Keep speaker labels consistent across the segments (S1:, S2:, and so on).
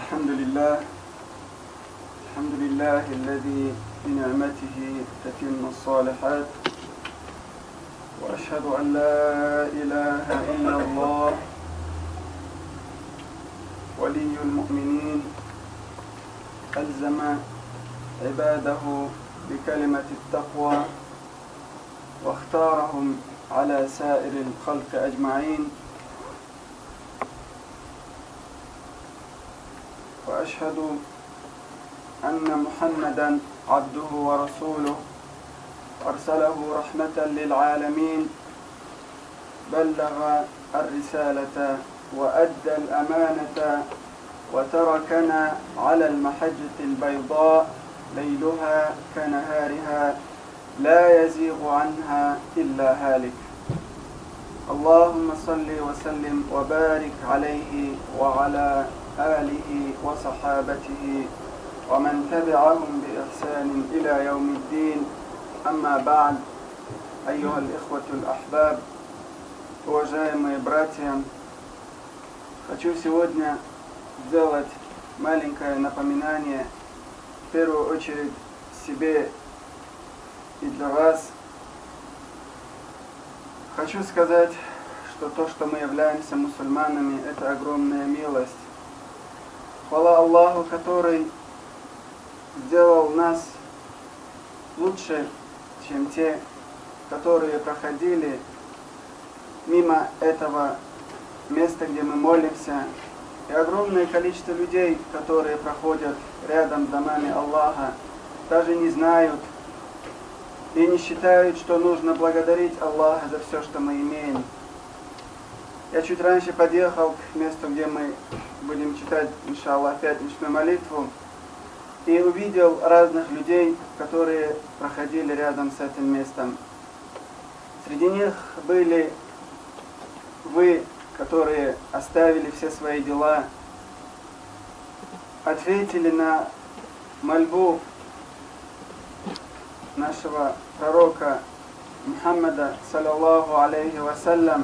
S1: الحمد لله الذي بنعمته تتم الصالحات، وأشهد أن لا إله إلا الله ولي المؤمنين ألزم عباده بكلمة التقوى واختارهم على سائر الخلق أجمعين، وأشهد أن محمدا عبده ورسوله أرسله رحمة للعالمين، بلغ الرسالة وأدى الأمانة وتركنا على المحجة البيضاء ليلها كنهارها لا يزيغ عنها إلا هالك. اللهم صل وسلم وبارك عليه وعلى آله وصحابته ومن تبعهم بإحسان إلى يوم الدين. أما بعد, أيها الإخوة الأحباب, уважаемые братья, хочу сегодня сделать маленькое напоминание, в первую очередь себе и для вас. Хочу сказать, что то, что мы являемся мусульманами, это огромная милость. Хвала Аллаху, который сделал нас лучше, чем те, которые проходили мимо этого места, где мы молимся, и огромное количество людей, которые проходят рядом с домами Аллаха, даже не знают и не считают, что нужно благодарить Аллаха за все, что мы имеем. Я чуть раньше подъехал к месту, где мы будем читать, иншаллах, пятничную молитву, и увидел разных людей, которые проходили рядом с этим местом. Среди них были вы, которые оставили все свои дела, ответили на мольбу нашего пророка Мухаммада, саллаллаху алейхи вассалям,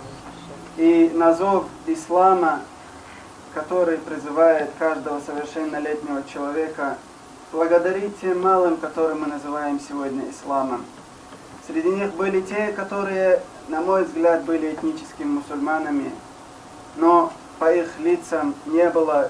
S1: и на зов ислама, который призывает каждого совершеннолетнего человека благодарить тем малым, которые мы называем сегодня исламом. Среди них были те, которые, на мой взгляд, были этническими мусульманами, но по их лицам не было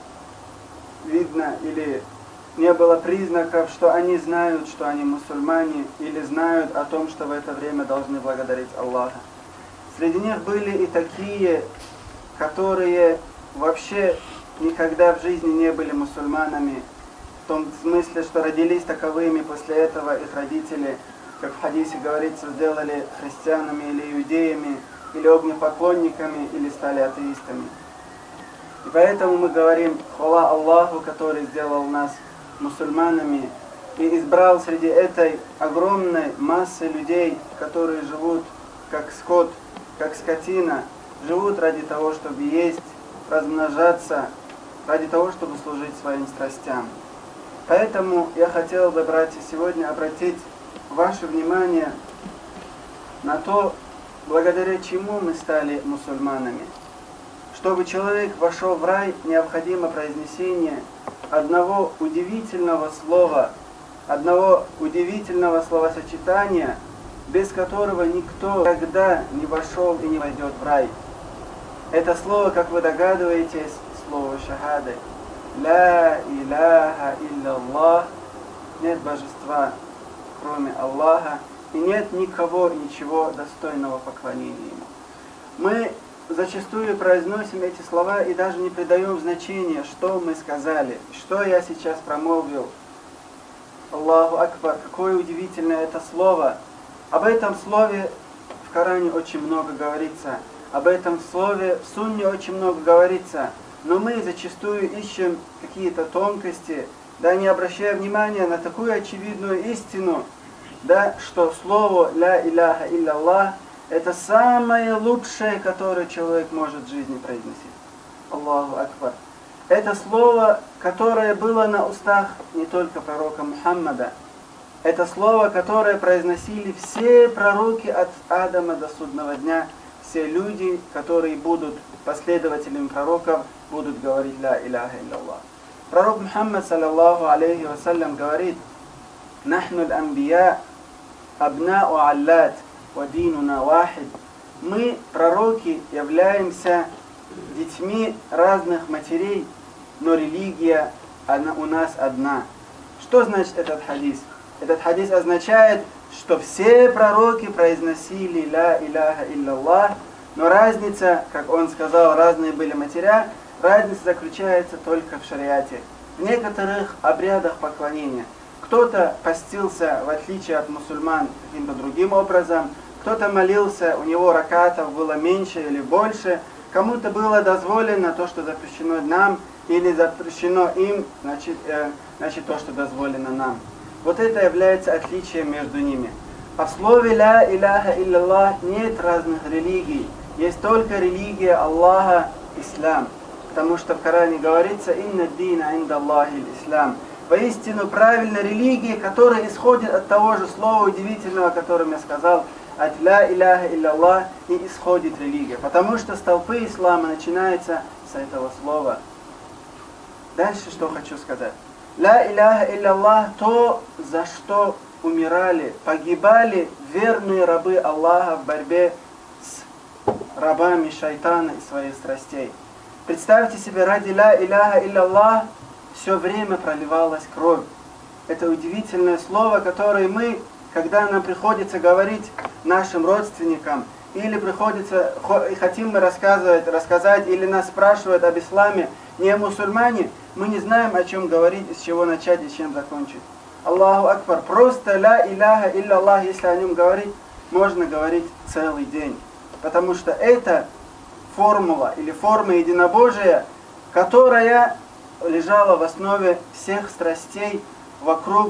S1: видно или не было признаков, что они знают, что они мусульмане, или знают о том, что в это время должны благодарить Аллаха. Среди них были и такие, которые вообще никогда в жизни не были мусульманами, в том смысле, что родились таковыми, после этого их родители, как в хадисе говорится, сделали христианами или иудеями, или огнепоклонниками, или стали атеистами. И поэтому мы говорим хвала Аллаху, который сделал нас мусульманами и избрал среди этой огромной массы людей, которые живут как скот, как скотина, живут ради того, чтобы есть, размножаться, ради того, чтобы служить своим страстям. Поэтому я хотел бы, братья, сегодня обратить ваше внимание на то, благодаря чему мы стали мусульманами. Чтобы человек вошел в рай, необходимо произнесение одного удивительного слова, одного удивительного словосочетания, без которого никто никогда не вошел и не войдет в рай. Это слово, как вы догадываетесь, слово шахады. Ла иляха илляллах. Нет божества, кроме Аллаха, и нет никого, ничего достойного поклонения Ему. Мы зачастую произносим эти слова и даже не придаем значения, что мы сказали, что я сейчас промолвил. Аллаху Акбар, какое удивительное это слово. Об этом слове в Коране очень много говорится, об этом слове в Сунне очень много говорится, но мы зачастую ищем какие-то тонкости, да, не обращая внимания на такую очевидную истину, да, что слово «Ля иляха илляллах» — это самое лучшее, которое человек может в жизни произносить. Аллаху Акбар. Это слово, которое было на устах не только пророка Мухаммада, это слово, которое произносили все пророки от Адама до судного дня, все люди, которые будут последователями пророков, будут говорить «Ла иляха илляллах». Пророк Мухаммад, саллаллаху алейхи вассалям, говорит: «Нахну аль-амбия, абнау аллат, ва динуна вахид». Мы, пророки, являемся детьми разных матерей, но религия у нас одна. Что значит этот хадис? Этот хадис означает, что все пророки произносили «Ла иляха илляллах», но разница, как он сказал, разные были матеря, разница заключается только в шариате, в некоторых обрядах поклонения. Кто-то постился, в отличие от мусульман, каким-то другим образом, кто-то молился, у него ракатов было меньше или больше, кому-то было дозволено то, что запрещено нам, или запрещено им, значит то, что дозволено нам. Вот это является отличием между ними. А в слове «Ла иляха илляллах» нет разных религий. Есть только религия Аллаха, ислам. Потому что в Коране говорится «Инна дина инда Аллахи ислам». Воистину правильная религия, которая исходит от того же слова удивительного, о котором я сказал, от «Ла иляха илляллах» и исходит религия. Потому что столпы ислама начинаются с этого слова. Дальше что хочу сказать. «Ла иляха илляллах» то, за что умирали, погибали верные рабы Аллаха в борьбе с рабами шайтана и своих страстей. Представьте себе, ради «Ла иляха илляллах» все время проливалась кровь. Это удивительное слово, которое мы, когда нам приходится говорить нашим родственникам, или приходится, хотим мы рассказать, или нас спрашивают об исламе, не мусульмане, мы не знаем, о чем говорить, с чего начать и чем закончить. Аллаху Акбар. Просто «Ла иляха илляллах», если о нем говорить, можно говорить целый день. Потому что это формула или форма единобожия, которая лежала в основе всех страстей вокруг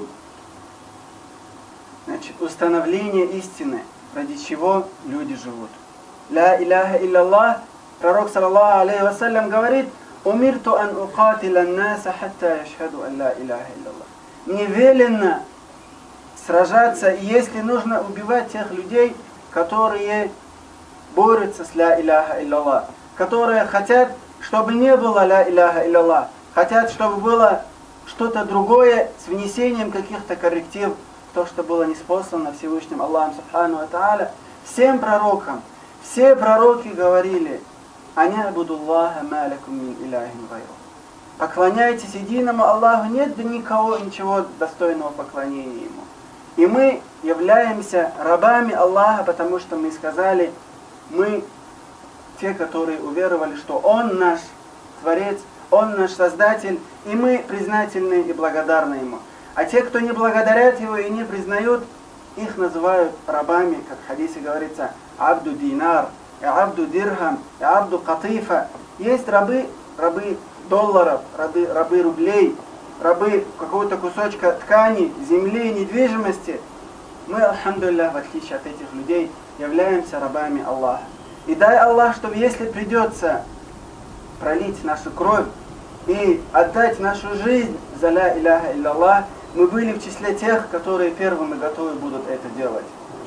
S1: установления истины, ради чего люди живут. «Ла иляха илляллах», пророк, саллаллаху алейхи вассалям, говорит: «Умирту ан уқатиля наса хатта яшхаду ан ла иляха илляллах». Мне велено сражаться, и если нужно, убивать тех людей, которые борются с «Ла иляха илляллах», которые хотят, чтобы не было «Ла иляха илляллах», хотят, чтобы было что-то другое с внесением каких-то корректив, то, что было ниспослано Всевышним Аллахом Субхану ва Тааля. Всем пророкам, все пророки говорили: «Аня абудуллаха ма лакум мин иляхин гайру». Поклоняйтесь единому Аллаху, нет ничего достойного поклонения Ему. И мы являемся рабами Аллаха, потому что мы сказали, мы те, которые уверовали, что Он наш Творец, Он наш Создатель, и мы признательны и благодарны Ему. А те, кто не благодарят Его и не признают, их называют рабами, как в хадисе говорится, «Абду динар», «Абду дирхам», «Абду катифа». Есть рабы долларов, рабы рублей, рабы какого-то кусочка ткани, земли, недвижимости. Мы, альхамдулиллах, в отличие от этих людей, являемся рабами Аллаха. И дай Аллах, чтобы если придется пролить нашу кровь и отдать нашу жизнь за «Ла иляха илляллах», мы были в числе тех, которые первыми готовы будут это делать.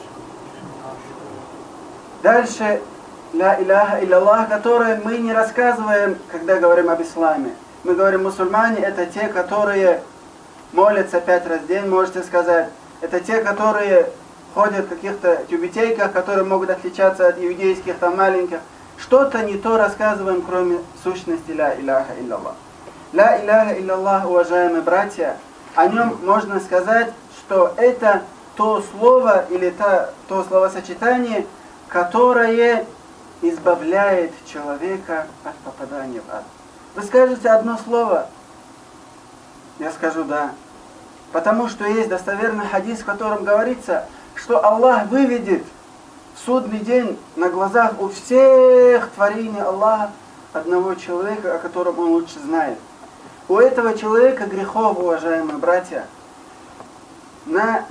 S1: Дальше «Ла иляха илляллах», которые мы не рассказываем, когда говорим об исламе. Мы говорим, мусульмане — это те, которые молятся 5 раз в день, можете сказать. Это те, которые ходят в каких-то тюбетейках, которые могут отличаться от иудейских, там маленьких. Что-то не то рассказываем, кроме сущности «Ла иляха илляллах». «Ла иляха илляллах», уважаемые братья, о нем можно сказать, что это то слово или то словосочетание, которое избавляет человека от попадания в ад. Вы скажете одно слово, я скажу «да». Потому что есть достоверный хадис, в котором говорится, что Аллах выведет в судный день на глазах у всех творений Аллаха одного человека, о котором он лучше знает. У этого человека грехов, уважаемые братья, на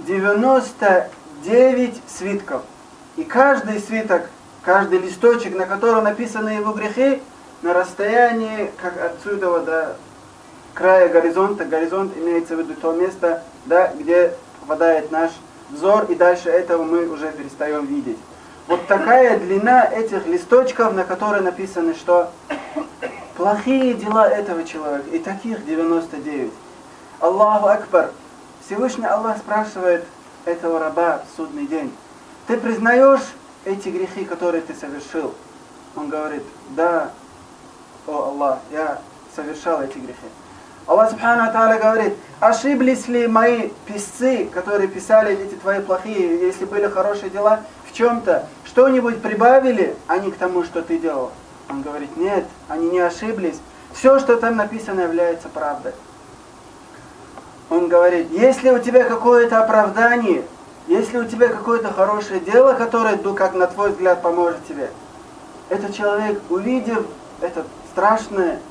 S1: 99 свитков. И каждый свиток, каждый листочек, на котором написаны его грехи, на расстоянии, как отсюда до края горизонта, горизонт имеется в виду то место, да, где попадает наш взор, и дальше этого мы уже перестаем видеть. Вот такая длина этих листочков, на которые написано, что плохие дела этого человека. И таких 99. Аллаху Акбар. Всевышний Аллах спрашивает этого раба в судный день: ты признаешь эти грехи, которые ты совершил? Он говорит: да, о Аллах, я совершал эти грехи. Аллах Субхану ва Тааля говорит: ошиблись ли мои писцы, которые писали эти твои плохие, если были хорошие дела, в чем-то? Что-нибудь прибавили они к тому, что ты делал? Он говорит: нет, они не ошиблись. Все, что там написано, является правдой. Он говорит: если у тебя какое-то оправдание, если у тебя какое-то хорошее дело, которое, как на твой взгляд, поможет тебе, этот человек, увидев это страшное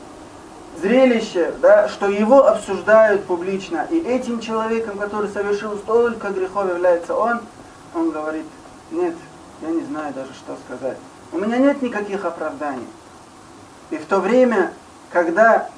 S1: зрелище, да, что его обсуждают публично, и этим человеком, который совершил столько грехов, является он говорит: нет, я не знаю даже, что сказать. У меня нет никаких оправданий. И в то время, когда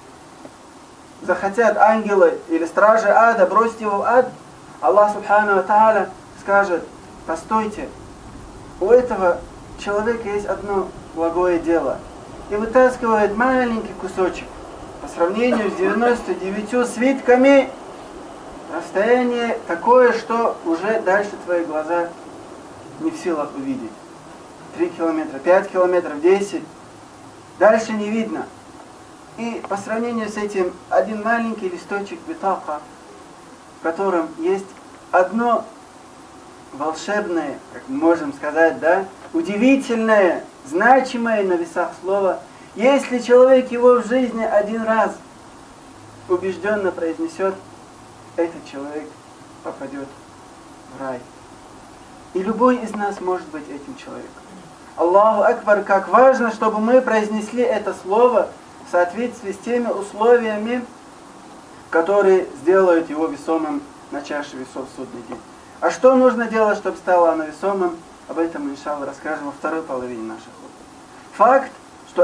S1: захотят ангелы или стражи ада бросить его в ад, Аллах Субхану ва Тааля скажет: постойте, у этого человека есть одно благое дело. И вытаскивает маленький кусочек. По сравнению с 99 свитками, расстояние такое, что уже дальше твои глаза не в силах увидеть. 3 километра, 5 километров, 10. Дальше не видно. И по сравнению с этим один маленький листочек битака, в котором есть одно волшебное, как мы можем сказать, да, удивительное, значимое на весах слово. Если человек его в жизни один раз убежденно произнесет, этот человек попадет в рай. И любой из нас может быть этим человеком. Аллаху Акбар, как важно, чтобы мы произнесли это слово в соответствии с теми условиями, которые сделают его весомым на чаше весов в судный день. А что нужно делать, чтобы стало оно весомым? Об этом мы, иншаллах, расскажем во второй половине наших уроков. Факт, что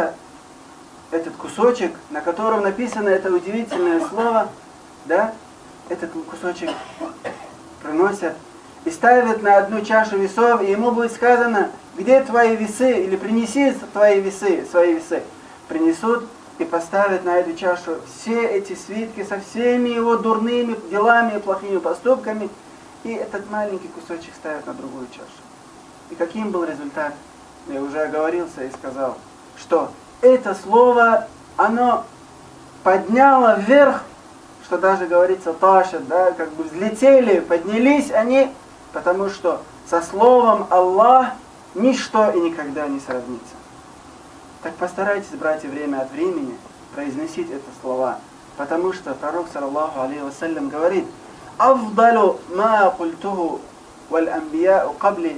S1: этот кусочек, на котором написано это удивительное слово, да, этот кусочек приносят и ставят на одну чашу весов, и ему будет сказано: где твои весы, или принеси твои весы, свои весы. Принесут и поставят на эту чашу все эти свитки со всеми его дурными делами и плохими поступками, и этот маленький кусочек ставят на другую чашу. И каким был результат? Я уже оговорился и сказал, что это слово, оно подняло вверх, что даже говорится таша, да, как бы взлетели, поднялись они, потому что со словом Аллах ничто и никогда не сравнится. Так постарайтесь, братья, время от времени произносить это слова, потому что пророк, саллаллаху алейхи вассалям, говорит: «Афдалу ма культуху валь амбияу кабли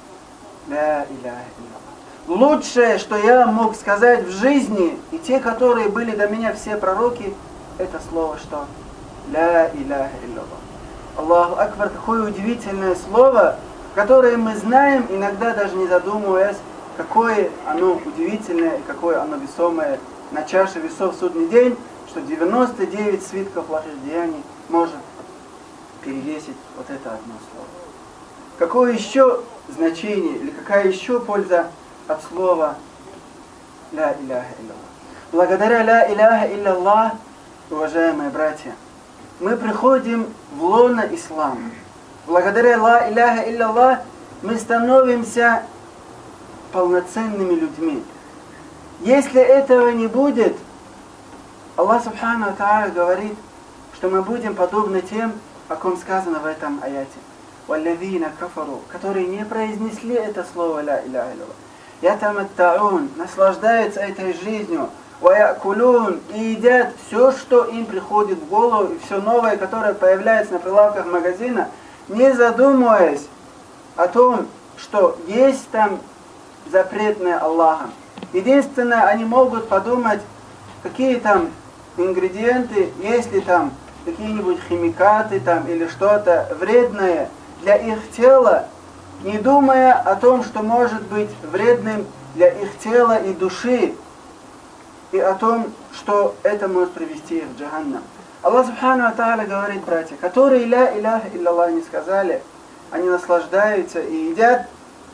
S1: ла иляха илля». Лучшее, что я мог сказать в жизни, и те, которые были до меня, все пророки, это слово что? Ла иляха илляллах. Аллаху Акбар, какое удивительное слово, которое мы знаем, иногда даже не задумываясь, какое оно удивительное и какое оно весомое на чаше весов в судный день, что 99 свитков плохих деяний может перевесить вот это одно слово. Какое еще значение или какая еще польза от слова «Ла иляха илляллах»? Благодаря «Ла иляха илляллах», уважаемые братья, мы приходим в лоно ислама. Благодаря «Ла иляха илляллах» мы становимся полноценными людьми. Если этого не будет, Аллах Субхану ва Тааля говорит, что мы будем подобны тем, о ком сказано в этом аяте. «Валлазина кафару», которые не произнесли это слово «Ла иляха илляллах». «Ятаматтаун», наслаждаются этой жизнью. «Ваякулун», и едят все, что им приходит в голову, и все новое, которое появляется на прилавках магазина, не задумываясь о том, что есть там запретное Аллахом. Единственное, они могут подумать, какие там ингредиенты, есть ли там какие-нибудь химикаты там или что-то вредное для их тела, не думая о том, что может быть вредным для их тела и души, и о том, что это может привести их в джаханнам. Аллах Субхану ва Тааля говорит, братья, которые «Ла иляха илляллах» не сказали, они наслаждаются и едят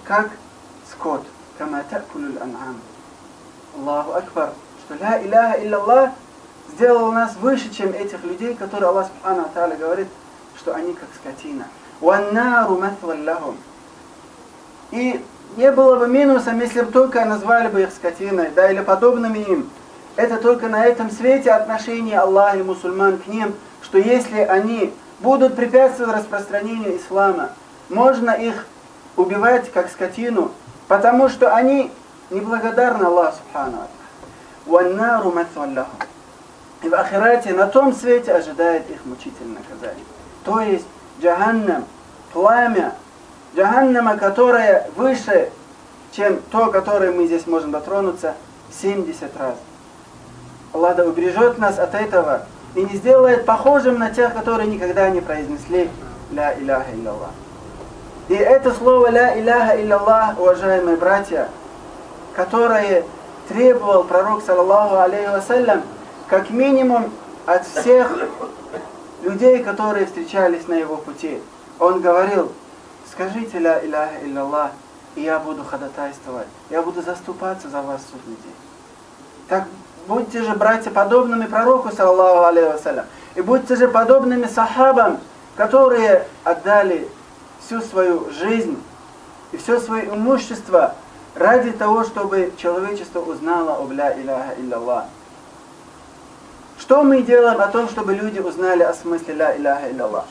S1: как скот. Кама та'кулюль ан'ам. Аллаху акбар. Что ля иляха илляллах сделал нас выше, чем этих людей, которые Аллах Субхану ва Тааля говорит, что они как скотина. Ваннару маthван лахум. И не было бы минусом, если бы только назвали бы их скотиной, да, или подобными им. Это только на этом свете отношение Аллаха и мусульман к ним, что если они будут препятствовать распространению ислама, можно их убивать как скотину, потому что они неблагодарны Аллаху Субхану ва Тааля. И в ахирате, на том свете, ожидает их мучительное наказание. То есть джаханнам, пламя джаханнама, которое выше, чем то, которое мы здесь можем дотронуться, 70 раз. Аллах да убережет нас от этого и не сделает похожим на тех, которые никогда не произнесли ля иляха илляллах. И это слово ля иляха илляллах, уважаемые братья, которое требовал пророк, саллаллаху алейхи вассалям, как минимум от всех людей, которые встречались на его пути. Он говорил: скажите ля иляха илляллах, и я буду ходатайствовать, я буду заступаться за вас, суд людей. Так будьте же, братья, подобными пророку, саллаллаху алейхи вассалям, и будьте же подобными сахабам, которые отдали всю свою жизнь и все свое имущество ради того, чтобы человечество узнало об ля иляха илляллах. Что мы делаем о том, чтобы люди узнали о смысле ля иляха илляллах?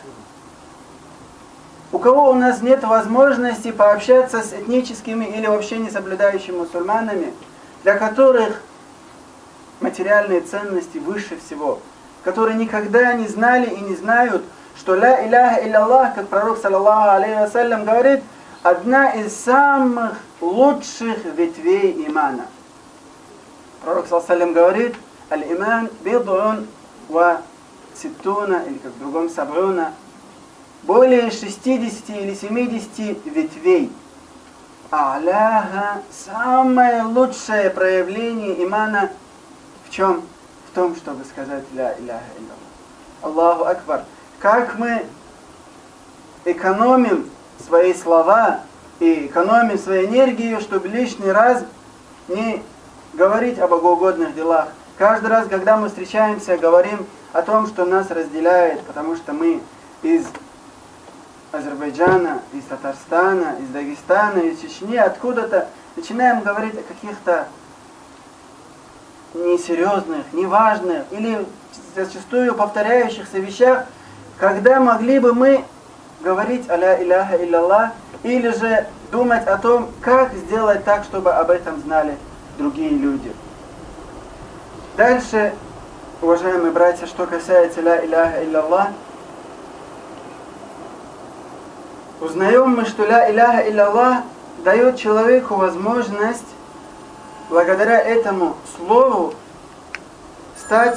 S1: У кого у нас нет возможности пообщаться с этническими или вообще не соблюдающими мусульманами, для которых материальные ценности выше всего, которые никогда не знали и не знают, что ля иляха илляллах, как пророк, саллаллаху алейхи вассалям, говорит, одна из самых лучших ветвей имана. Пророк, саллаллаху алейхи вассалям, говорит: аль-иман бид'ун ва ситтуна, или как в другом саб'уна, более 60 или 70 ветвей. А'ляха, самое лучшее проявление имана в чем? В том, чтобы сказать ля иляха илляллах. Аллаху акбар. Как мы экономим свои слова и экономим свою энергию, чтобы лишний раз не говорить об богоугодных делах. Каждый раз, когда мы встречаемся, говорим о том, что нас разделяет, потому что мы из Азербайджана, из Татарстана, из Дагестана, из Чечни, откуда-то начинаем говорить о каких-то несерьезных, неважных или зачастую повторяющихся вещах, когда могли бы мы говорить аля иляха илляллах или же думать о том, как сделать так, чтобы об этом знали другие люди. Дальше, уважаемые братья, что касается ля иляха илляллах, узнаем мы, что ля иляха илляллах дает человеку возможность благодаря этому слову стать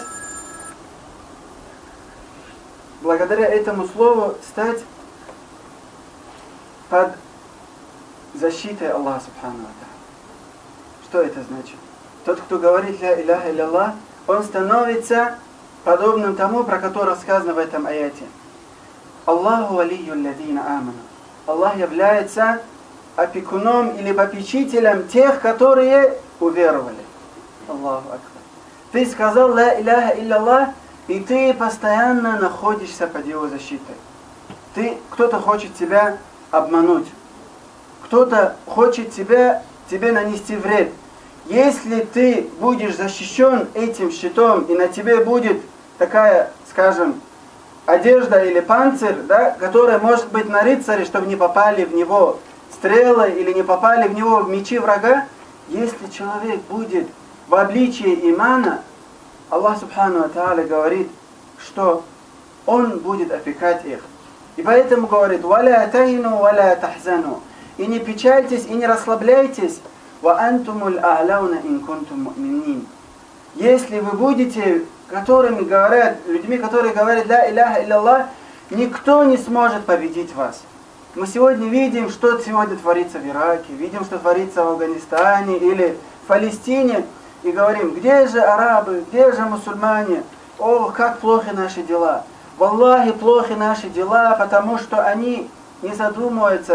S1: под защитой Аллаха Субхану ва Тааля. Что это значит? Тот, кто говорит ля иляха илляллах, он становится подобным тому, про которое сказано в этом аяте. Аллаху валию лладина аману. Аллах является опекуном или попечителем тех, которые уверовали. Аллаху акбар. Ты сказал ля иляха илляллах, и ты постоянно находишься под его защитой. Кто-то хочет тебя обмануть, кто-то хочет тебе нанести вред. Если ты будешь защищен этим щитом, и на тебе будет такая, скажем, одежда или панцирь, да, которая может быть на рыцаре, чтобы не попали в него стрелы или не попали в него мечи врага, если человек будет в обличии имана, Аллах Субхану ва Тааля говорит, что он будет опекать их. И поэтому говорит: «Валя тахину, валя тахзану». И не печальтесь, и не расслабляйтесь. «Ва антумуль а'лауна ин кунтум му'минин». Если вы будете людьми, которые говорят ля иляха илляллах, никто не сможет победить вас. Мы сегодня видим, что сегодня творится в Ираке, видим, что творится в Афганистане или в Палестине, и говорим: где же арабы, где же мусульмане? О, как плохи наши дела. Валлахи, плохи наши дела, потому что они не задумываются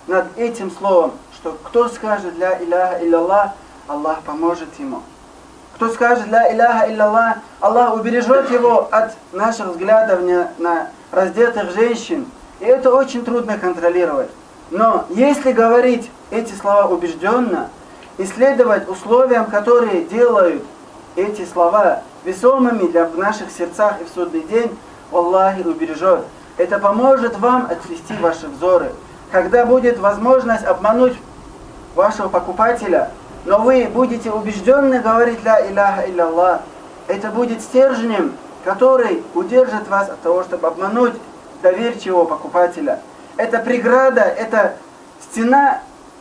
S1: над этим словом, что кто скажет ля иляха илляллах, Аллах поможет ему. Кто скажет ля иляха илляллах, Аллах убережет его от наших взглядов на раздетых женщин. И это очень трудно контролировать. Но если говорить эти слова убежденно и следовать условиям, которые делают эти слова весомыми в наших сердцах и в судный день, Аллах убережет. Это поможет вам отвести ваши взоры. Когда будет возможность обмануть вашего покупателя, но вы будете убежденно говорить ля иляха илляллах, это будет стержнем, который удержит вас от того, чтобы обмануть доверчивого покупателя. Это преграда, это стена,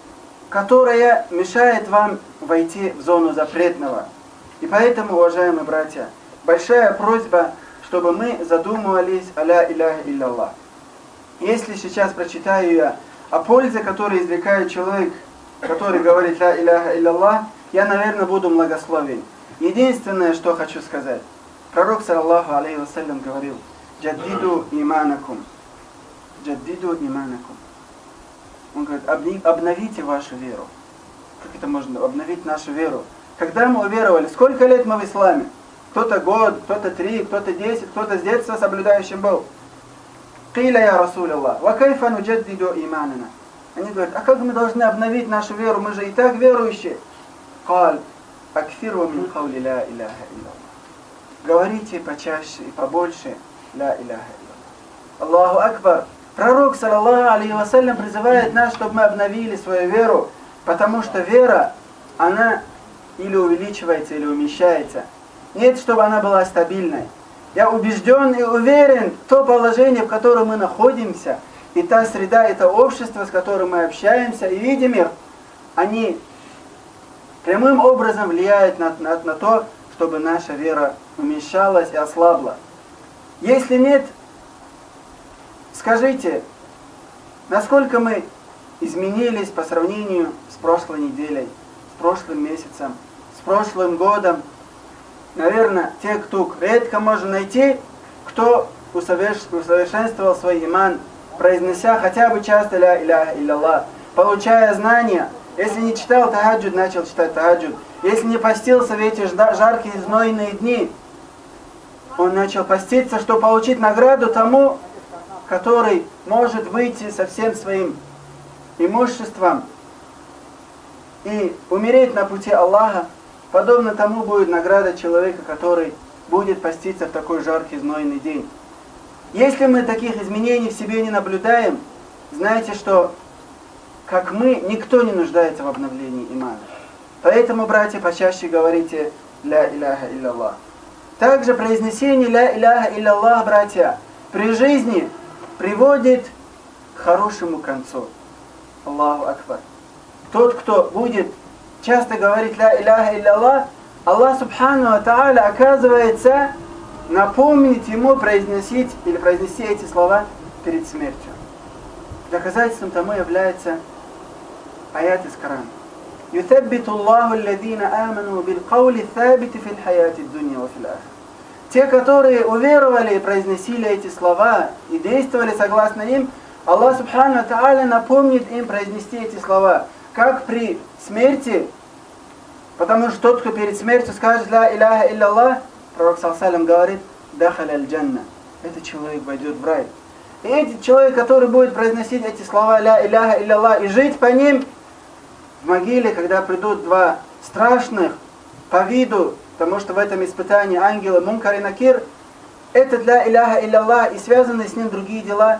S1: которая мешает вам войти в зону запретного. И поэтому, уважаемые братья, большая просьба, чтобы мы задумывались о ля иляха илляллах. Если сейчас прочитаю я о пользе, которую извлекает человек, который говорит ля иляха илляллах, я, наверное, буду благословен. Единственное, что хочу сказать. Пророк, саллаллаху алейхи вассалям, говорил: «Джаддиду иманакум». «Джаддиду иманакум». Он говорит: обновите вашу веру. Как это можно обновить нашу веру? Когда мы уверовали, сколько лет мы в исламе? Кто-то год, кто-то 3, кто-то 10, кто-то с детства соблюдающим был. «Киля я Расуляллах, ва кайфа нуджаддиду иманана». Они говорят: а как мы должны обновить нашу веру? Мы же и так верующие. «Каль, акфиру мин каули ля иляха илляллах». Говорите почаще и побольше ля иляха илляллах. Аллаху акбар. Пророк, саллаллаху алейхи вассалям, призывает нас, чтобы мы обновили свою веру, потому что вера, она или увеличивается, или умещается. Нет, чтобы она была стабильной. Я убежден и уверен, то положение, в котором мы находимся, и та среда, это общество, с которым мы общаемся и видим их, они прямым образом влияют на то, чтобы наша вера умещалась и ослабла. Если нет, скажите, насколько мы изменились по сравнению с прошлой неделей, с прошлым месяцем, с прошлым годом. Наверное, те, кто редко можно найти, кто усовершенствовал свой иман, произнося хотя бы часто ля иляха илляллах, получая знания. Если не читал тахаджуд, начал читать тахаджуд. Если не постился в эти жаркие знойные дни, он начал поститься, чтобы получить награду тому, который может выйти со всем своим имуществом и умереть на пути Аллаха. Подобно тому будет награда человека, который будет поститься в такой жаркий знойный день. Если мы таких изменений в себе не наблюдаем, знайте, что, как мы, никто не нуждается в обновлении имана. Поэтому, братья, почаще говорите ля иляха илляллах. Также произнесение ля иляха илляллах, братья, при жизни приводит к хорошему концу. Аллаху акбар. Тот, кто будет часто говорить ля иляха илляллах, Аллах субхану ва тааля, оказывается, напомнит ему произнести эти слова перед смертью. Доказательством тому является аят из Корана. «Ютаббиту Аллаху алладина аману бил каули thабити фил хаяти дунья ва фил ахир». Те, которые уверовали и произносили эти слова и действовали согласно им, Аллах субхану ва тааля напомнит им произнести эти слова, как при смерти, потому что тот, кто перед смертью скажет ля иляха илляллах, пророк саллаллаху говорит: дахаля аль-джанна, этот человек войдет в рай. И этот человек, который будет произносить эти слова ля иляха илляллах и жить по ним, в могиле, когда придут два страшных по виду, потому что в этом испытании ангелы Мункар и Накир, этот ля иляха илляллах и связанные с ним другие дела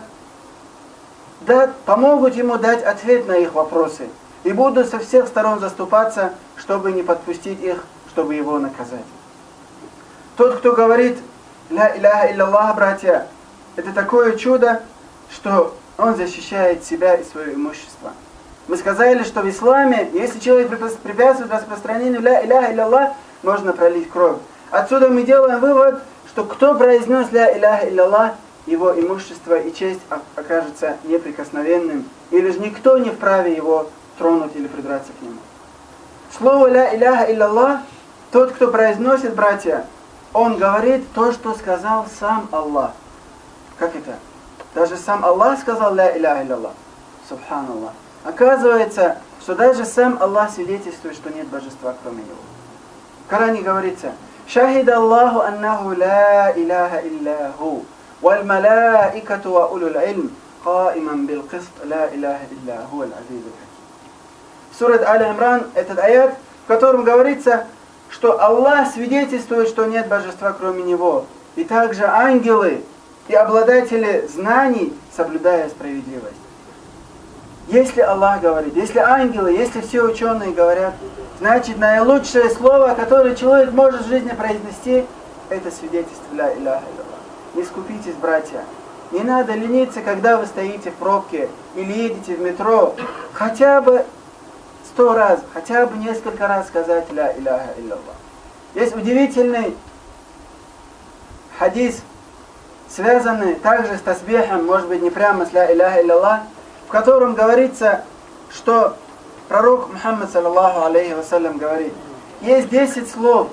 S1: помогут ему дать ответ на их вопросы. И будут со всех сторон заступаться, чтобы не подпустить их, чтобы его наказать. Тот, кто говорит ля иляха илляллах, братья, это такое чудо, что он защищает себя и свое имущество. Мы сказали, что в исламе, если человек препятствует распространению ля иляха илляллах, можно пролить кровь. Отсюда мы делаем вывод, что кто произнес ля иляха илляллах, его имущество и честь окажется неприкосновенным, или же никто не вправе его тронуть или придраться к нему. Слово ля иляха илляллах, тот, кто произносит, братья, он говорит то, что сказал сам Аллах. Как это? Даже сам Аллах сказал ля иляха илляллах. Субханаллах. Оказывается, что даже сам Аллах свидетельствует, что нет божества, кроме Него. В Коране говорится: «Шахид Аллаху аннаху ла илляха илля ху, валь малаикату ва улул илм, каиман бил кист, ла илляха илля ху аль азизуль хаким». Сурат Аль-Имран, этот аят, в котором говорится, что Аллах свидетельствует, что нет божества, кроме Него. И также ангелы и обладатели знаний, соблюдая справедливость. Если Аллах говорит, если ангелы, если все ученые говорят, значит наилучшее слово, которое человек может в жизни произнести, это свидетельство ля илляха илlallah. Не скупитесь, братья. Не надо лениться, когда вы стоите в пробке или едете в метро. Хотя бы 100 раз, хотя бы несколько раз сказать ля илляха илlallah. Есть удивительный хадис, связанный также с тасбихом, может быть не прямо с ля илляха илlallah, в котором говорится, что пророк Мухаммад саллаллаху алейхи вассалям говорит: есть 10 слов,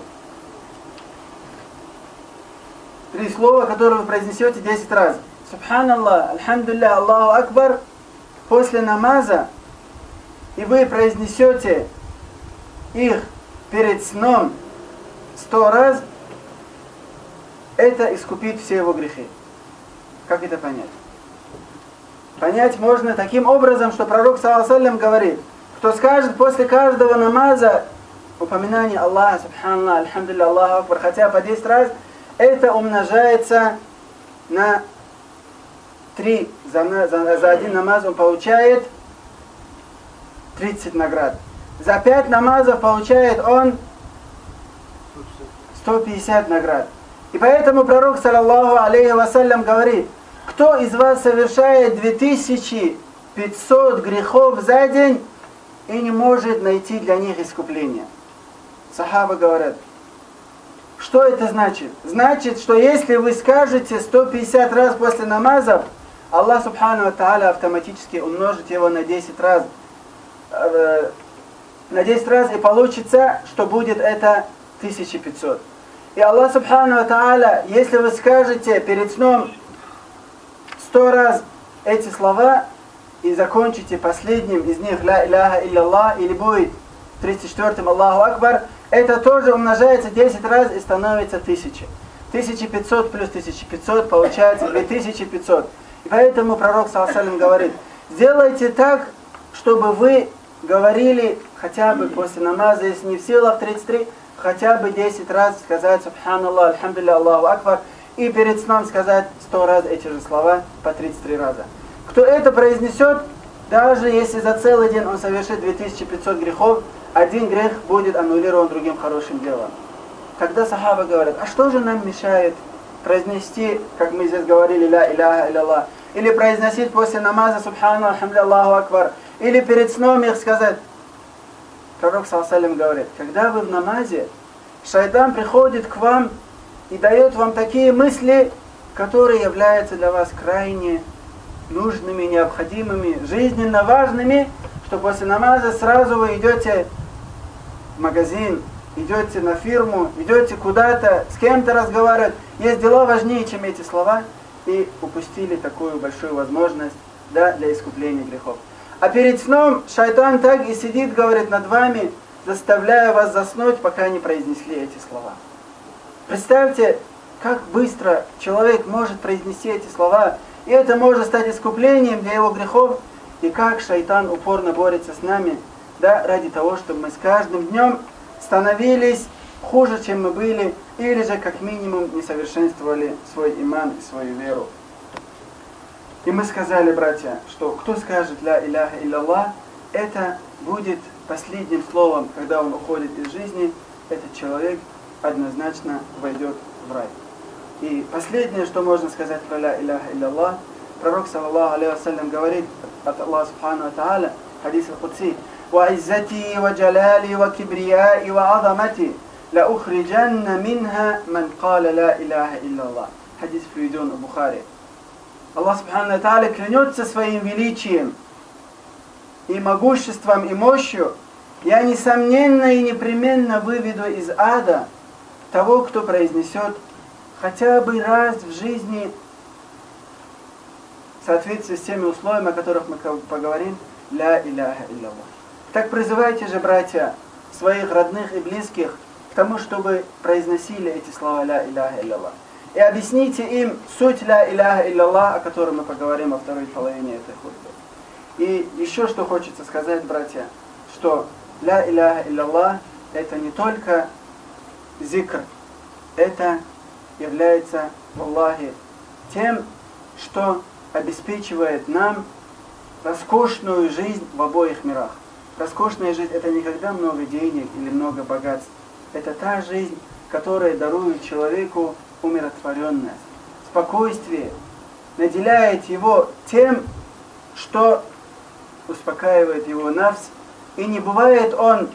S1: 3 слова, которые вы произнесете 10 раз. Субханаллах, альхамдулилля, Аллаху акбар, после намаза, и вы произнесете их перед сном 100 раз, это искупит все его грехи. Как это понять? Понять можно таким образом, что пророк саллаллаху алейхи говорит: кто скажет после каждого намаза упоминание Аллаха, субханаллах, альхамдулилля, Аллаху акбар, хотя по 10 раз, это умножается на 3. За один намаз он получает 30 наград. За 5 намазов получает он 150 наград. И поэтому пророк, саллаллаху алейхи вассалям, говорит: кто из вас совершает 2500 грехов за день и не может найти для них искупления? Сахаба говорят: что это значит? Значит, что если вы скажете 150 раз после намазов, Аллах субхану ва тааля автоматически умножит его на 10 раз. На 10 раз, и получится, что будет это 1500. И Аллах субхану ва тааля, если вы скажете перед сном 100 раз эти слова и закончите последним из них ля илляха илlallah, или будет 34-м Аллаху акбар, это тоже умножается 10 раз и становится 1000. 1500 плюс 1500 получается 2500. И поэтому пророк саллаллаху алейхи говорит: сделайте так, чтобы вы говорили хотя бы после намаза, если не в силах 33, хотя бы 10 раз сказать субханаллах, альхамдулилля, Аллаху акбар, и перед сном сказать 100 раз эти же слова по 33 раза. Кто это произнесет, даже если за целый день он совершит 2500 грехов, один грех будет аннулирован другим хорошим делом. Тогда сахаба говорят: а что же нам мешает произнести, как мы здесь говорили, ля илляха илlallah, или произносить после намаза субханаллах, альхамдулилля, Аллаху акбар, или перед сном их сказать? Пророк саллаллаху алейхи говорит: когда вы в намазе, шайтан приходит к вам и дает вам такие мысли, которые являются для вас крайне нужными, необходимыми, жизненно важными, что после намаза сразу вы идете в магазин, идете на фирму, идете куда-то, с кем-то разговаривать. Есть дела важнее, чем эти слова, и упустили такую большую возможность, да, для искупления грехов. А перед сном шайтан так и сидит, говорит, над вами, заставляя вас заснуть, пока не произнесли эти слова. Представьте, как быстро человек может произнести эти слова, и это может стать искуплением для его грехов, и как шайтан упорно борется с нами, да, ради того, чтобы мы с каждым днем становились хуже, чем мы были, или же как минимум не совершенствовали свой иман и свою веру. И мы сказали, братья, что кто скажет ля илляха илlallah, это будет последним словом, когда он уходит из жизни, этот человек однозначно войдет в рай. И последнее, что можно сказать про ля илляха илlallah, пророк саллаллаху алейхи вассалям говорит от Аллаха субхану ва тааля, хадис аль-Кудси: «Ва иззати, ва джаляли, ва кибрияи, ва азамати, ла ухриджанна минха ман каля ля илляха илlallah». Хадис приведен в Бухари. Аллах субхану ва тааля клянется своим величием и могуществом и мощью: я несомненно и непременно выведу из ада того, кто произнесет хотя бы раз в жизни, в соответствии с теми условиями, о которых мы поговорим, ля иляха илляллах. Так призывайте же, братья, своих родных и близких к тому, чтобы произносили эти слова ля иляха илляллах. И объясните им суть ля иляха илляллах, о которой мы поговорим во второй половине этой хутбы. И еще что хочется сказать, братья, что ля иляха илляллах это не только зикр, это является, валлахи, тем, что обеспечивает нам роскошную жизнь в обоих мирах. Роскошная жизнь это не когда много денег или много богатств. Это та жизнь, которая дарует человеку умиротворенность, спокойствие, наделяет его тем, что успокаивает его нафс, и не бывает он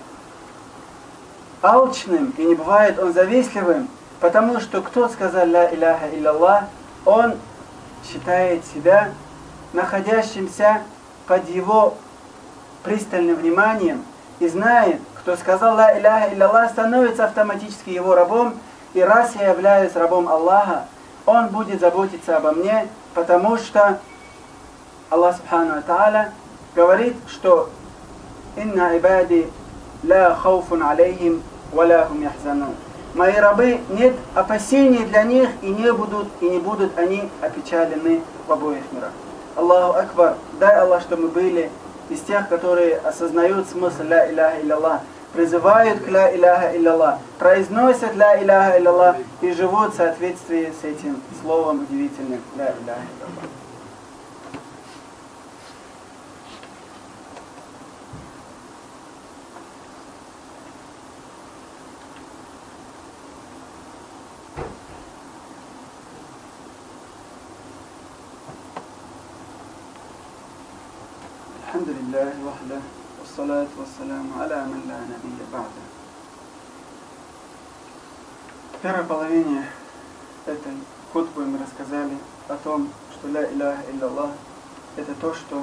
S1: алчным, и не бывает он завистливым, потому что кто сказал ля иляха илляллах, он считает себя находящимся под его пристальным вниманием и знает, кто сказал ля иляха илляллах, становится автоматически его рабом, и раз я являюсь рабом Аллаха, он будет заботиться обо мне, потому что Аллах Субхану ва Тааля говорит, что «Инна ибади ла хауфун алейхим ва ла хум яхзанун». Мои рабы, нет опасений для них, и не будут они опечалены в обоих мирах. Аллаху Акбар, дай Аллах, чтобы мы были из тех, которые осознают смысл ля иляха илляллах, призывают к ля иляха илляллах, произносят ля иляха илляллах и живут в соответствии с этим словом удивительным ля иляха илляллах. Алхамдулиллахи вахда, вассалату вассаламу аля ман ла набия ба'да. В первой половине этой хутбы мы рассказали о том, что ля иляха илляллах это то, что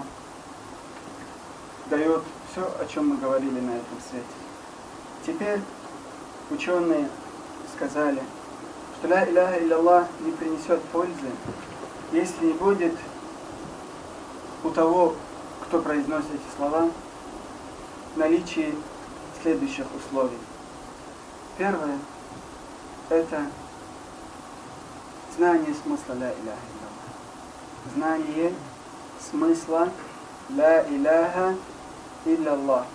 S1: дает все, о чем мы говорили на этом свете. Теперь ученые сказали, что ля иляха илляллах не принесет пользы, если не будет у того, кто произносит эти слова, наличие следующих условий. Первое – это знание смысла ля иляха илляллах. Знание смысла ля иляха илляллах.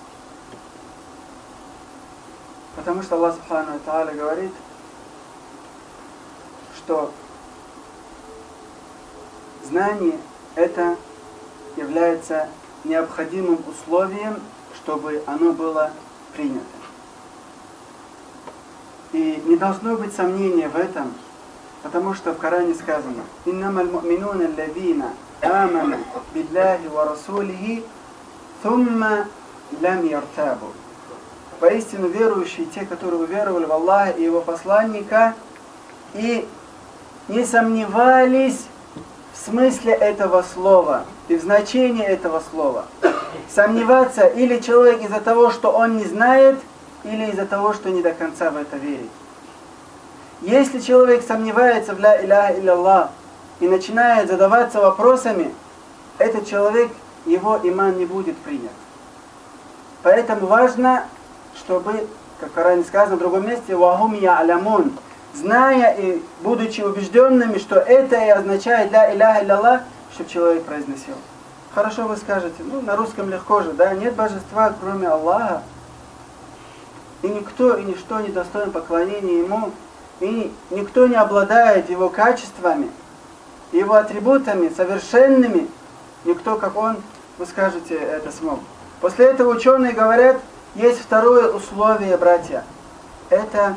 S1: Потому что Аллах Субхану ва Тааля говорит, что знание это является необходимым условием, чтобы оно было принято. И не должно быть сомнения в этом, потому что в Коране сказано: «Иннамаль му'минуна аллазина аману билляхи ва расулихи thumma лам яртабу». Поистину верующие те, которые уверовали в Аллаха и Его посланника и не сомневались в смысле этого слова и в значении этого слова. Сомневаться или человек из-за того, что он не знает, или из-за того, что не до конца в это верит. Если человек сомневается в ля иляха илляллах и начинает задаваться вопросами, этот человек, его иман не будет принят. Поэтому важно, чтобы, как в Коране сказано в другом месте, «Вахум я'лямун», зная и будучи убежденными, что это и означает ля иляха илляллах, чтобы человек произносил. Хорошо, вы скажете, на русском легко же, да, нет божества, кроме Аллаха, и никто и ничто не достоин поклонения Ему, и никто не обладает Его качествами, Его атрибутами совершенными, никто, как Он, вы скажете, это смог. После этого ученые говорят, есть второе условие, братья, это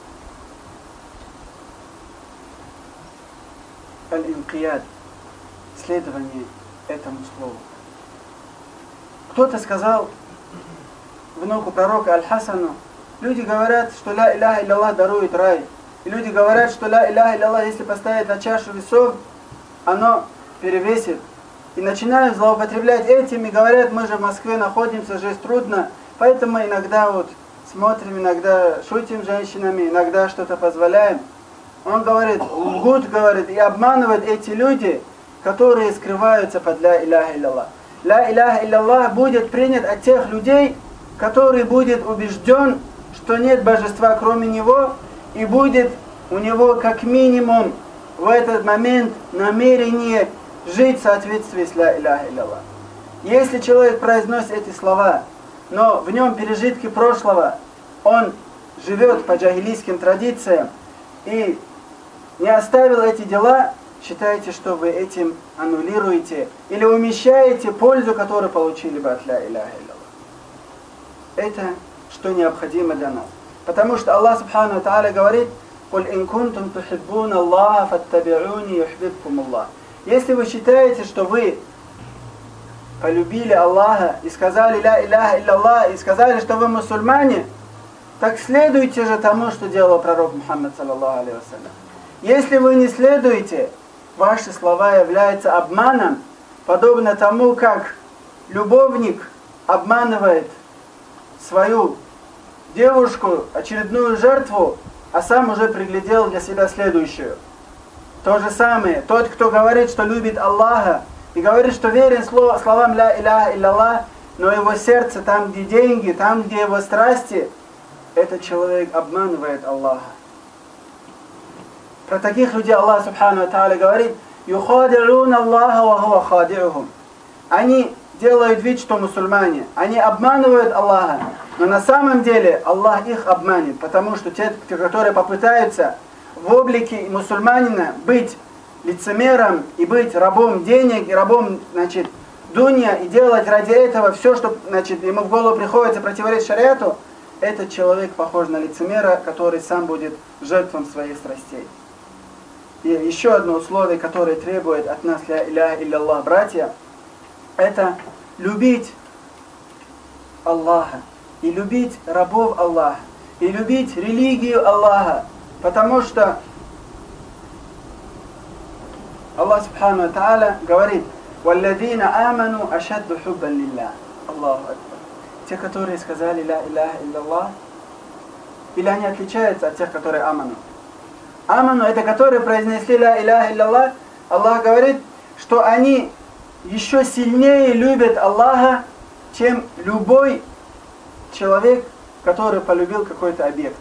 S1: аль-инкияд, следование этому слову. Кто-то сказал внуку пророка Аль-Хасану, люди говорят, что ля иляха илляллах дарует рай. И люди говорят, что ля иляха илляллах, если поставить на чашу весов, оно перевесит. И начинают злоупотреблять этим, и говорят, мы же в Москве находимся, жизнь трудно, поэтому мы иногда вот смотрим, иногда шутим с женщинами, иногда что-то позволяем. Он говорит, лгут, говорит, и обманывают эти люди, которые скрываются под ля иляха илляллах. ля иляха илляллах будет принят от тех людей, который будет убежден, что нет божества кроме него, и будет у него как минимум в этот момент намерение жить в соответствии с ля иляха илляллах. Если человек произносит эти слова, но в нем пережитки прошлого, он живет по джахилийским традициям и не оставил эти дела, считайте, что вы этим аннулируете или умещаете пользу, которую получили бы от ля иляха илляллах. Это что необходимо для нас. Потому что Аллах Субхану ва Тааля говорит: «Куль ин кунтум тухиббуна Аллаха фаттаби'уни юхбибкум Аллах». Если вы считаете, что вы полюбили Аллаха и сказали ля иляха илляллах, и сказали, что вы мусульмане, так следуйте же тому, что делал пророк Мухаммад саллаллаху алейхи вассалям. Если вы не следуете, ваши слова являются обманом, подобно тому, как любовник обманывает свою девушку, очередную жертву, а сам уже приглядел для себя следующую. То же самое, тот, кто говорит, что любит Аллаха, и говорит, что верен словам ля иляха илляллах, но его сердце там, где деньги, там, где его страсти, этот человек обманывает Аллаха. Про таких людей Аллах Субхану ва Тааля говорит: «Юхади'ун Аллаха ва хуа хади'ухум». Они делают вид, что мусульмане. Они обманывают Аллаха, но на самом деле Аллах их обманет, потому что те, которые попытаются в облике мусульманина быть лицемером и быть рабом денег, и рабом, дунья, и делать ради этого все, что, ему в голову приходится противоречить шариату, этот человек похож на лицемера, который сам будет жертвом своих страстей. И еще одно условие, которое требует от нас ля иляха илляллах, братья, это любить Аллаха, и любить рабов Аллаха, и любить религию Аллаха, потому что Аллах Субхану ва Тааля говорит: «Валладина аману ашадду хуббан лилля». Аллаху акбар. Те, которые сказали ля иляха илляллах, или они отличаются от тех, которые аману? Аману — это которые произнесли ля иляха илляллах. Аллах говорит, что они еще сильнее любят Аллаха, чем любой человек, который полюбил какой-то объект.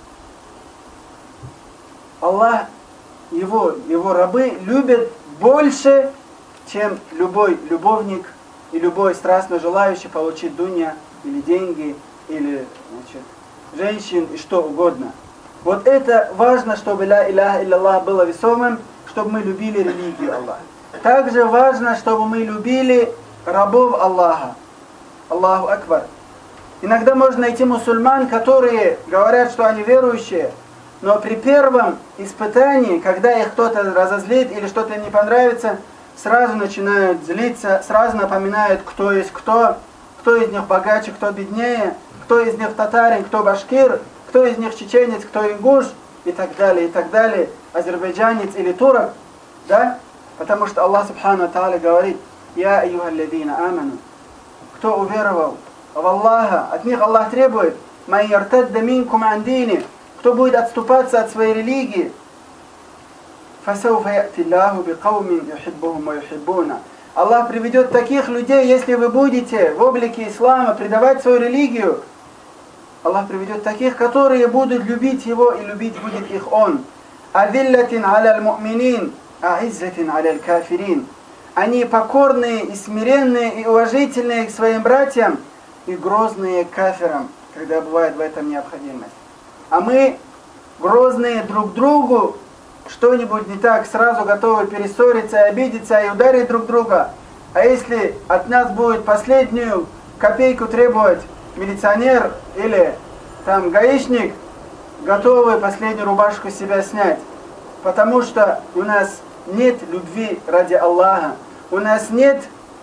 S1: Аллах, его рабы любят больше, чем любой любовник и любой страстно желающий получить дунья или деньги, или женщин и что угодно. Вот это важно, чтобы ля иляха илляллах было весомым, чтобы мы любили религию Аллаха. Также важно, чтобы мы любили рабов Аллаха. Аллаху акбар. Иногда можно найти мусульман, которые говорят, что они верующие, но при первом испытании, когда их кто-то разозлит или что-то им не понравится, сразу начинают злиться, сразу напоминают, кто есть кто из них богаче, кто беднее, кто из них татарин, кто башкир, кто из них чеченец, кто ингуш, и так далее, азербайджанец или турок, да? Потому что Аллах Субхану ва Тааля говорит: «Я айюхалладина аману». Кто уверовал в Аллаха, от них Аллах требует: «Ман яртадда минкум ан дини». Кто будет отступаться от своей религии, фасауфа я'ти Аллаху бикаумин юхиббухум ва юхиббуна. Аллах приведет таких людей, если вы будете в облике ислама предавать свою религию. Аллах приведет таких, которые будут любить его, и любить будет их он. Адиллатин аля аль-му'минин, а'иззатин аля аль-кафирин. Они покорные и смиренные и уважительные к своим братьям, и грозные к кафирам, когда бывает в этом необходимость. А мы, грозные друг другу, что-нибудь не так, сразу готовы перессориться и обидеться, и ударить друг друга. А если от нас будет последнюю копейку требовать милиционер или там гаишник, готовы последнюю рубашку с себя снять. Потому что у нас нет любви ради Аллаха, у нас нет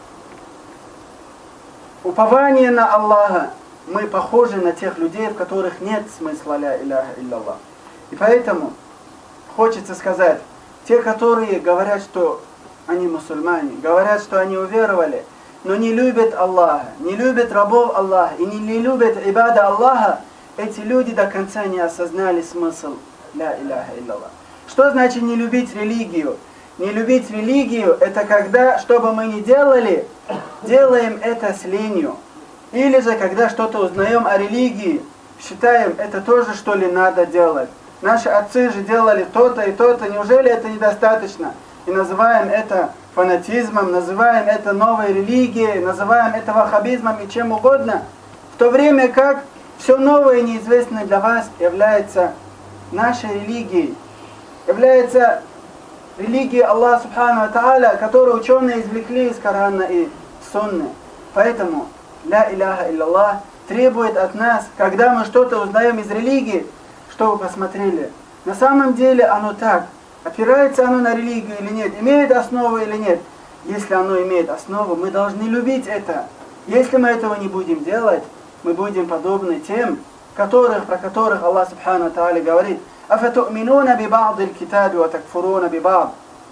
S1: упования на Аллаха. Мы похожи на тех людей, в которых нет смысла ля иляха илляллах. И поэтому хочется сказать, те, которые говорят, что они мусульмане, говорят, что они уверовали, но не любят Аллаха, не любят рабов Аллаха и не любят ибада Аллаха, эти люди до конца не осознали смысл ля иляха илляллах. Что значит не любить религию? Не любить религию — это когда, что бы мы ни делали, делаем это с ленью. Или же, когда что-то узнаем о религии, считаем, это тоже что ли надо делать. Наши отцы же делали то-то и то-то, неужели это недостаточно? И называем это фанатизмом, называем это новой религией, называем это ваххабизмом и чем угодно. В то время как все новое и неизвестное для вас является нашей религией, является религией Аллаха Субхану Ва Тааля, которую ученые извлекли из Корана и Сунны. Поэтому ля иляха илляллах требует от нас, когда мы что-то узнаем из религии, чтобы посмотрели, на самом деле оно так, опирается оно на религию или нет, имеет основу или нет. Если оно имеет основу, мы должны любить это. Если мы этого не будем делать, мы будем подобны тем, про которых Аллах Субхану Ва Тааля говорит: «Афату'минуна би ба'дил китаби ва такфуруна би ба'д».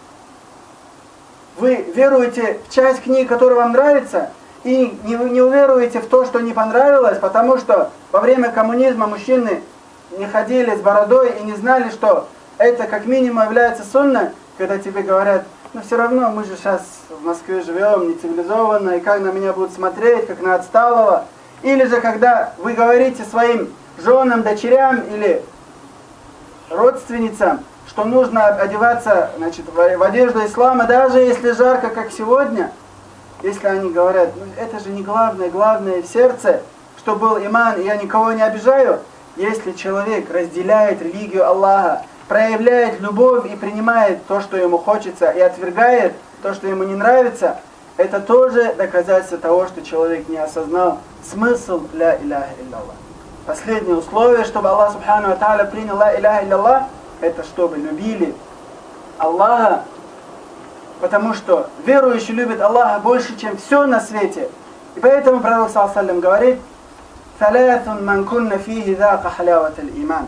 S1: Вы веруете в часть книг, которая вам нравится, и не уверуете в то, что не понравилось, потому что во время коммунизма мужчины не ходили с бородой и не знали, что это как минимум является сунна, когда тебе говорят: ну все равно мы же сейчас в Москве живем, не цивилизованно, и как на меня будут смотреть, как на отсталого. Или же когда вы говорите своим женам, дочерям или родственницам, что нужно одеваться, значит, в одежду ислама, даже если жарко, как сегодня, если они говорят: ну, это же не главное, главное в сердце, что был иман, и я никого не обижаю. Если человек разделяет религию Аллаха, проявляет любовь и принимает то, что ему хочется, и отвергает то, что ему не нравится, это тоже доказательство того, что человек не осознал смысл ля иляха илляллах. Последнее условие, чтобы Аллах Субхану Ва Тааля принял ля иляха илляллах, это чтобы любили Аллаха, потому что верующий любит Аллаха больше, чем все на свете. И поэтому Пророк саллаллаху алейхи ва саллям говорит: «Салятун ман кунна фихи зака халяваталь иман».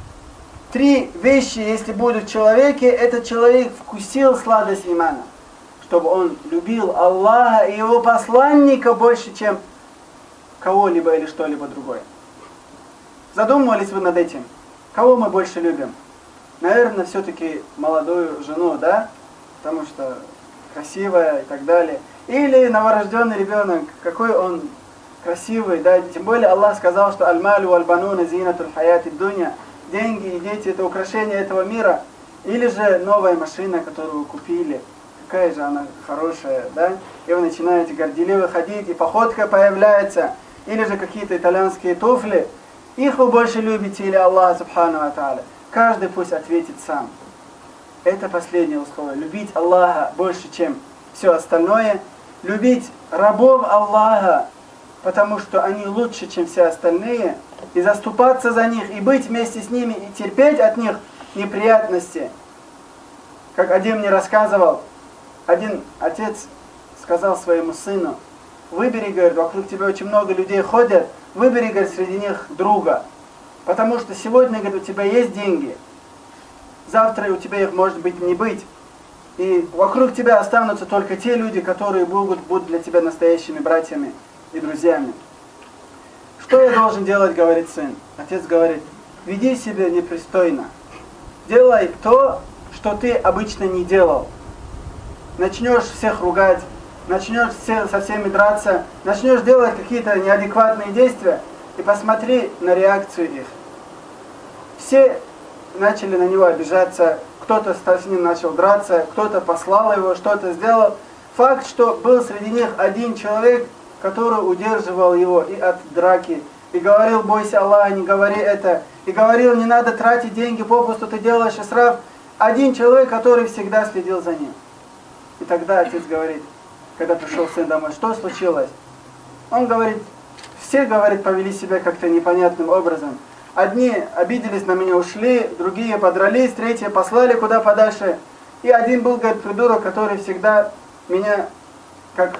S1: 3 вещи, если будут в человеке, этот человек вкусил сладость имана. Чтобы он любил Аллаха и его посланника больше, чем кого-либо или что-либо другое. Задумывались вы над этим? Кого мы больше любим? Наверное, все-таки молодую жену, да? Потому что красивая и так далее. Или новорожденный ребенок, какой он красивый, да? Тем более Аллах сказал, что «Аль-малю аль-бануна зинатуль хаяти дунья». Деньги и дети – это украшение этого мира. Или же новая машина, которую вы купили. Какая же она хорошая, да? И вы начинаете горделиво ходить, и походка появляется. Или же какие-то итальянские туфли. Их вы больше любите или Аллах Субхану Ва Тааля? Каждый пусть ответит сам. Это последнее условие. Любить Аллаха больше, чем все остальное. Любить рабов Аллаха, потому что они лучше, чем все остальные. И заступаться за них, и быть вместе с ними, и терпеть от них неприятности. Как один мне рассказывал, один отец сказал своему сыну: выбери, говорит, вокруг тебя очень много людей ходят, выбери, говорит, среди них друга. Потому что сегодня, говорит, у тебя есть деньги, завтра у тебя их может быть не быть. И вокруг тебя останутся только те люди, которые будут для тебя настоящими братьями и друзьями. Что я должен делать, говорит сын? Отец говорит: веди себя непристойно. Делай то, что ты обычно не делал. Начнешь всех ругать, начнешь со всеми драться, начнешь делать какие-то неадекватные действия, и посмотри на реакцию их. Все начали на него обижаться, кто-то с ним начал драться, кто-то послал его, что-то сделал. Факт, что был среди них один человек, который удерживал его и от драки, и говорил: бойся Аллаха, не говори это, и говорил: не надо тратить деньги попусту, ты делаешь исраф. Один человек, который всегда следил за ним. И тогда отец говорит, когда пришел сын домой: что случилось? Он говорит: все, говорит, повели себя как-то непонятным образом. Одни обиделись на меня, ушли, другие подрались, третьи послали куда подальше. И один был, говорит, придурок, который всегда меня как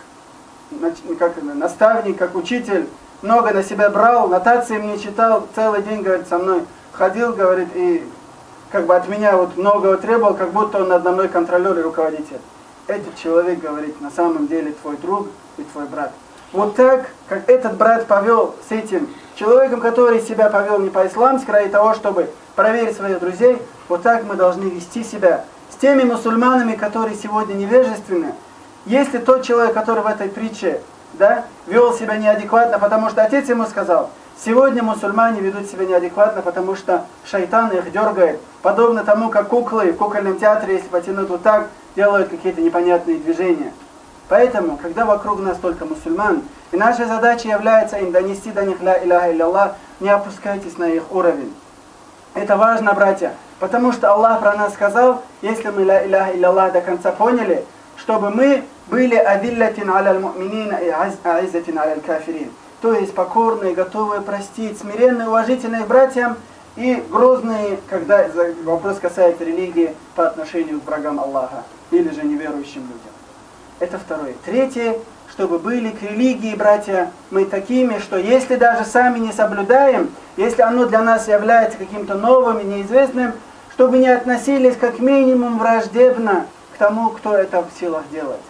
S1: наставник, как учитель, много на себя брал, нотации мне читал, целый день, говорит, со мной ходил, говорит, и как бы от меня вот многого требовал, как будто он надо мной контролер и руководитель. Этот человек, говорит, на самом деле твой друг и твой брат. Вот так, как этот брат повел с этим человеком, который себя повел не по-исламски, ради того, чтобы проверить своих друзей, вот так мы должны вести себя с теми мусульманами, которые сегодня невежественны. если тот человек, который в этой притче, да, вел себя неадекватно, потому что отец ему сказал, сегодня мусульмане ведут себя неадекватно, потому что шайтан их дергает, подобно тому, как куклы в кукольном театре, если потянут вот так, делают какие-то непонятные движения. Поэтому, когда вокруг нас только мусульман, и наша задача является им донести до них ля иляха илля, не опускайтесь на их уровень. Это важно, братья, потому что Аллах про нас сказал, если мы ля иляха илля до конца поняли, чтобы мы были адиллатин аляль му'минин и аиззатин аляль кафирин. То есть покорные, готовые простить, смиренные, уважительные к братьям и грозные, когда вопрос касается религии по отношению к врагам Аллаха или же неверующим людям. Это второе. Третье, чтобы были к религии, братья, мы такими, что если даже сами не соблюдаем, если оно для нас является каким-то новым и неизвестным, чтобы не относились как минимум враждебно к тому, кто это в силах делать.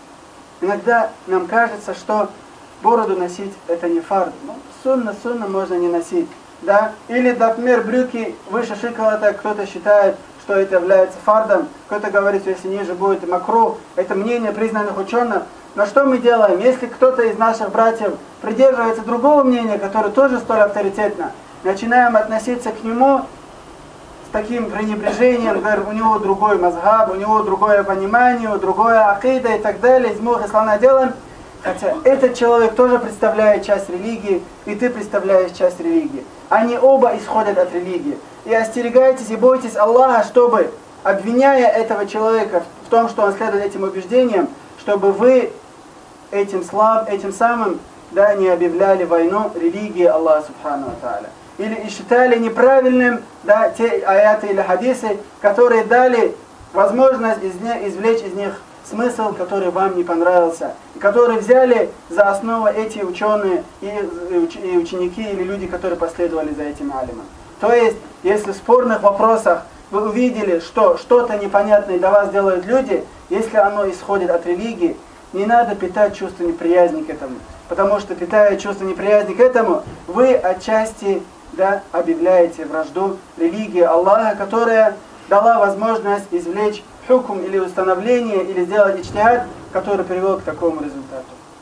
S1: Иногда нам кажется, что бороду носить это не фард. Ну, сунна можно не носить. Да? Или, например, брюки выше шиколота, кто-то считает, что это является фардом, кто-то говорит, что если ниже будет макрух, это мнение признанных ученых. Но что мы делаем? Если кто-то из наших братьев придерживается другого мнения, которое тоже столь авторитетно, начинаем относиться к нему с таким пренебрежением, говорим, у него другой мазхаб, у него другое понимание, другое акида и так далее, из мух ислама делаем. Хотя этот человек тоже представляет часть религии, и ты представляешь часть религии. Они оба исходят от религии. И остерегайтесь и бойтесь Аллаха, чтобы, обвиняя этого человека в том, что он следует этим убеждениям, чтобы вы этим самым, да, не объявляли войну религии Аллаха Субхану ва Тааля. Или считали неправильным, да, те аяты или хадисы, которые дали возможность извлечь из них смысл, который вам не понравился, и которые взяли за основу эти ученые и ученики или люди, которые последовали за этим алимом. То есть, если в спорных вопросах вы увидели, что что-то непонятное до вас делают люди, если оно исходит от религии, не надо питать чувство неприязни к этому. Потому что, питая чувство неприязни к этому, вы отчасти, да, объявляете вражду религии Аллаха, которая дала возможность извлечь хукм или установление, или сделать иджтихад, который привел к такому результату.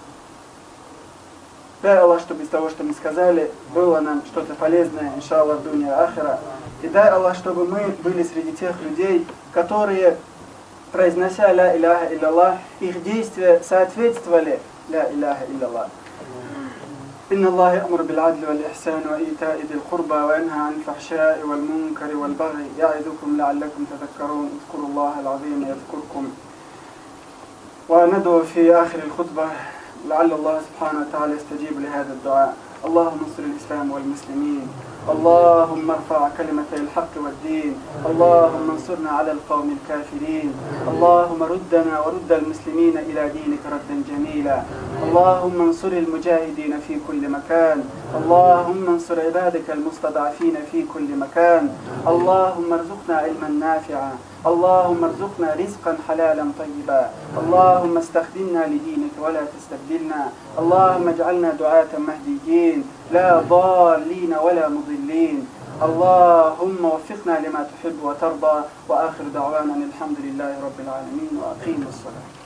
S1: Дай Аллах, чтобы из того, что мы сказали, было нам что-то полезное, иншаллах, в дуне ахира. И дай Аллах, чтобы мы были среди тех людей, которые, произнося ля иляха илlallah, их действия соответствовали ля иляха илlallah. إن الله يأمر بالعدل والإحسان وإيتاء ذي القربى وينهى عن الفحشاء والمنكر والبغي يعظكم لعلكم تذكرون اذكروا الله العظيم يذكركم وندعو في آخر الخطبة لعل الله سبحانه وتعالى يستجيب لهذا الدعاء. اللهم انصر الإسلام والمسلمين، اللهم ارفع كلمتي الحق والدين، اللهم انصرنا على القوم الكافرين، اللهم ردنا ورد المسلمين إلى دينك ردا جميلا، اللهم انصر المجاهدين في كل مكان، اللهم انصر عبادك المستضعفين في كل مكان، اللهم ارزقنا علما نافعا، اللهم ارزقنا رزقا حلالا طيبا، اللهم استخدمنا لدينك ولا تستبدلنا، اللهم اجعلنا دعاة مهديين لا ضالين ولا مضلين، اللهم وفقنا لما تحب وترضى، وآخر دعوانا الحمد لله رب العالمين، وأقيموا الصلاة.